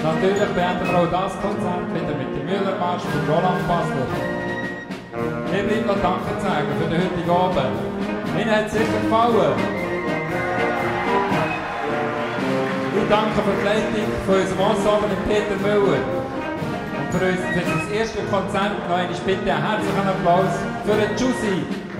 Natürlich beenden wir auch das Konzert wieder mit dem Müllermarsch von Roland Basler. Mir bleibt noch Danke zu sagen für den heutigen Abend. Ihnen hat es sicher gefallen. Ich danke für die Leitung von unserem Ensemble Peter Müller. Und für das erste Konzert noch einmal bitte einen herzlichen Applaus für den Jussi.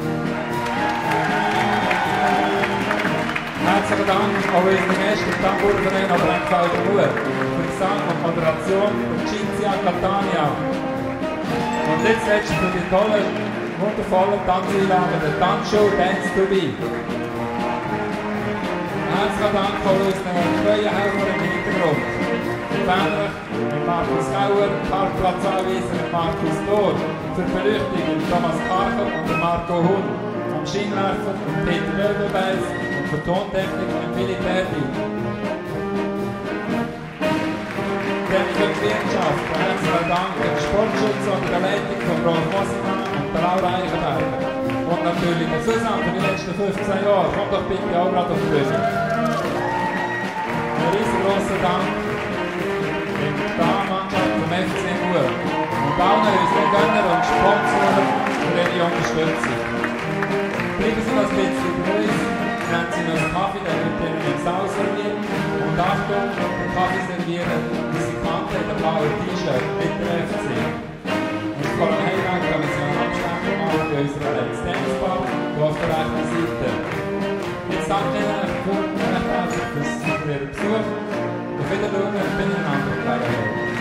Herzlichen Dank auch unserem ersten Tambourverein auf Brennfelder Ruhe. Für Gesang und Moderation von Cinzia Catania. Und nicht zuletzt für die tollen, wundervollen Tanzeinlagen der Tanzshow Dance to Be. Herzlichen Dank an unseren neuen Helfer im Hintergrund. Fähnlich mit Markus Kauer, Parkplatzanweiser mit Markus Thor, für die Beleuchtung mit Thomas Karcher und Marco Hund, am Scheinwerfer mit Peter Möbelbeis und für Tontechnik mit Philipp Erdi. Dann für die Wirtschaft herzlichen Dank an den Sportschutz unter der Leitung von Rolf Mossimann und der Laura Eichenberger. Und natürlich der Susanne für die letzten 15 Jahre. Kommt doch bitte auch gerade auf die Bühne. Ein riesengroßer Dank in der Damenmannschaft vom FC Mur und allen unseren Gönner und Sponsoren für ihre Unterstützung. Bleiben Sie noch ein bisschen bei uns, nehmen Sie noch einen Kaffee, der wird Ihnen im Saal serviert. Und Achtung, den Kaffee servieren, unsere Kante in der blauen T-Shirt mit der FC. Und vor dem Heimweg können Sie einen Abstand machen bei unserer Let's Dance Bar, hier auf der rechten Seite. Jetzt danke ich Ihnen recht herzlich für Ihren Besuch. Auf Wiedersehen und bin in einer anderen Gelegenheit.